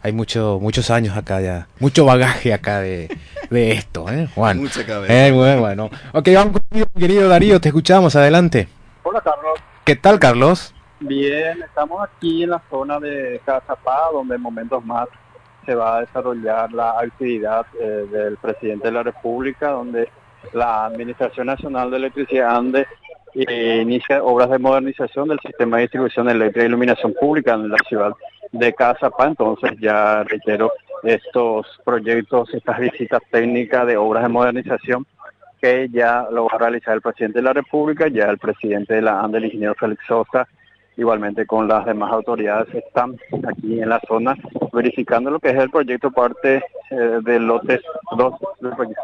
Hay muchos años acá ya, mucho bagaje acá de esto, Juan. Mucha cabeza. Muy bueno. Ok, vamos contigo, querido Darío, te escuchamos, adelante. Hola Carlos, ¿Qué tal, Carlos? bien, estamos aquí en la zona de Cazapá, donde en momentos más se va a desarrollar la actividad del presidente de la República, donde la Administración Nacional de Electricidad ANDE inicia obras de modernización del sistema de distribución eléctrica e iluminación pública en la ciudad de Cazapá. Entonces ya reitero estos proyectos, estas visitas técnicas de obras de modernización que ya lo va a realizar el presidente de la República, ya el presidente de la ANDE, el ingeniero Félix Sosa, igualmente con las demás autoridades, están aquí en la zona verificando lo que es el proyecto parte del lote 2 del proyecto.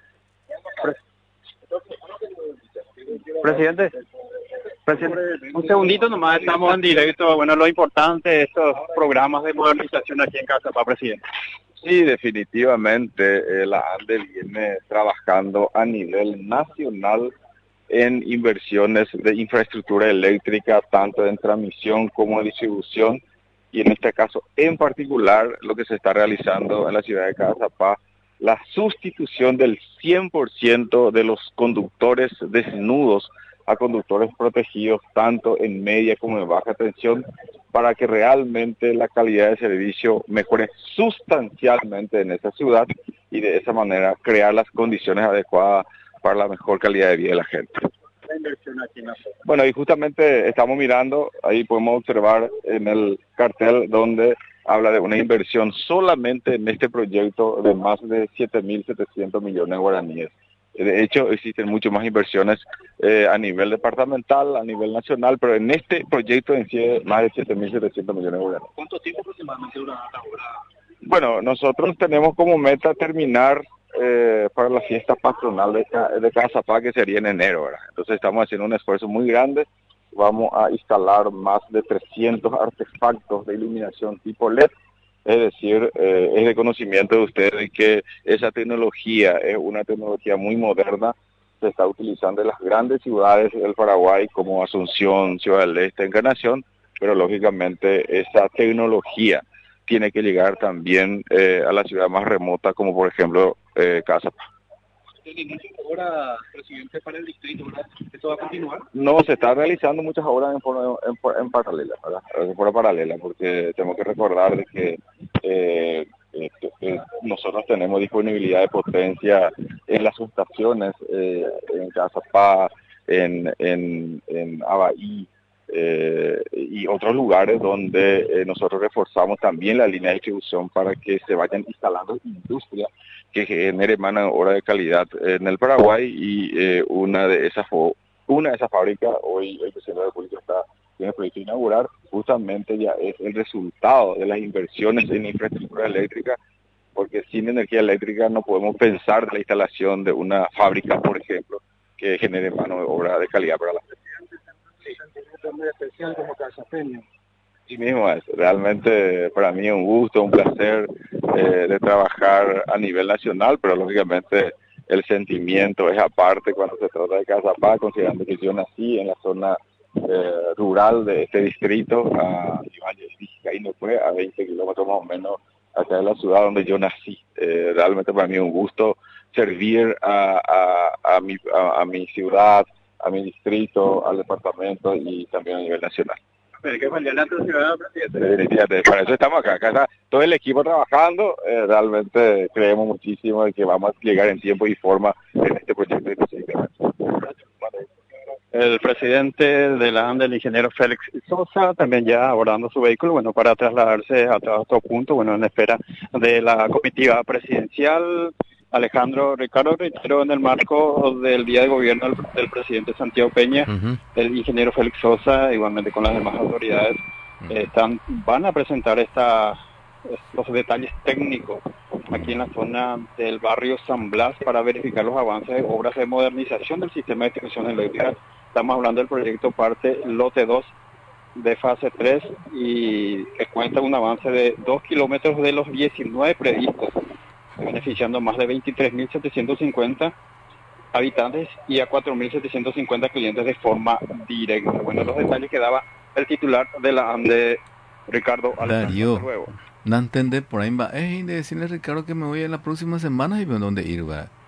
Presidente, un segundito nomás, estamos en directo. Bueno, lo importante de estos programas de modernización aquí en Cazapá, presidente. Sí, definitivamente la ANDE viene trabajando a nivel nacional en inversiones de infraestructura eléctrica, tanto en transmisión como en distribución, y en este caso en particular lo que se está realizando en la ciudad de Cazapá, la sustitución del 100% de los conductores desnudos a conductores protegidos, tanto en media como en baja tensión, para que realmente la calidad de servicio mejore sustancialmente en esa ciudad y de esa manera crear las condiciones adecuadas para la mejor calidad de vida de la gente. La inversión aquí en la zona. Bueno, y justamente estamos mirando, ahí podemos observar en el cartel donde habla de una inversión solamente en este proyecto de más de 7.700 millones de guaraníes. De hecho, existen muchas más inversiones a nivel departamental, a nivel nacional, pero en este proyecto en sí es más de 7.700 millones de guaraníes. ¿Cuánto tiempo aproximadamente dura la obra? Bueno, nosotros tenemos como meta terminar para la fiesta patronal de Cazapá, que sería en enero, ¿verdad? Entonces estamos haciendo un esfuerzo muy grande. Vamos a instalar más de 300 artefactos de iluminación tipo LED. Es decir, es de conocimiento de ustedes que esa tecnología es una tecnología muy moderna, se está utilizando en las grandes ciudades del Paraguay como Asunción, Ciudad del Este, Encarnación, pero lógicamente esa tecnología tiene que llegar también a la ciudad más remota, como por ejemplo Cazapá. ¿El inicio de obra, presidente, para el distrito, ¿verdad? ¿Esto va a continuar? No, se está realizando muchas obras en paralela, ¿verdad? En forma paralela, porque tenemos que recordar de que nosotros tenemos disponibilidad de potencia en las subestaciones, en Cazapá, en Abaí, y otros lugares donde nosotros reforzamos también la línea de distribución para que se vayan instalando industria que genere mano de obra de calidad en el Paraguay, y una de esas fábricas, hoy el presidente de la República tiene proyecto de inaugurar, justamente ya es el resultado de las inversiones en infraestructura eléctrica, porque sin energía eléctrica no podemos pensar en la instalación de una fábrica, por ejemplo, que genere mano de obra de calidad para la gente. Muy especial como casapeño. Sí mismo es, realmente para mí es un gusto, un placer de trabajar a nivel nacional, pero lógicamente el sentimiento es aparte cuando se trata de Cazapá, considerando que yo nací en la zona rural de este distrito, a a 20 kilómetros más o menos acá de la ciudad donde yo nací. Realmente para mí es un gusto servir a mi ciudad, a mi distrito, al departamento y también a nivel nacional. Que mañana tu ciudad, presidente. Definitivamente, para eso estamos acá. Acá está todo el equipo trabajando. Realmente creemos muchísimo de que vamos a llegar en tiempo y forma en este proyecto específicamente. El presidente de la ANDE, el ingeniero Félix Sosa, también ya abordando su vehículo, bueno, para trasladarse a otro punto, bueno, en espera de la comitiva presidencial. Alejandro Ricardo, reitero, en el marco del día de gobierno del presidente Santiago Peña, el ingeniero Félix Sosa, igualmente con las demás autoridades, van a presentar los detalles técnicos aquí en la zona del barrio San Blas para verificar los avances de obras de modernización del sistema de distribución eléctrica. Estamos hablando del proyecto parte lote 2 de fase 3 y que cuenta un avance de 2 kilómetros de los 19 previstos, beneficiando a más de 23.750 habitantes y a 4.750 clientes de forma directa. Bueno, los detalles que daba el titular de la ANDE, Ricardo Alejandro. Darío, Luego. No entender por ahí va. De decirle a Ricardo que me voy a la próxima semana y veo dónde ir, ¿verdad?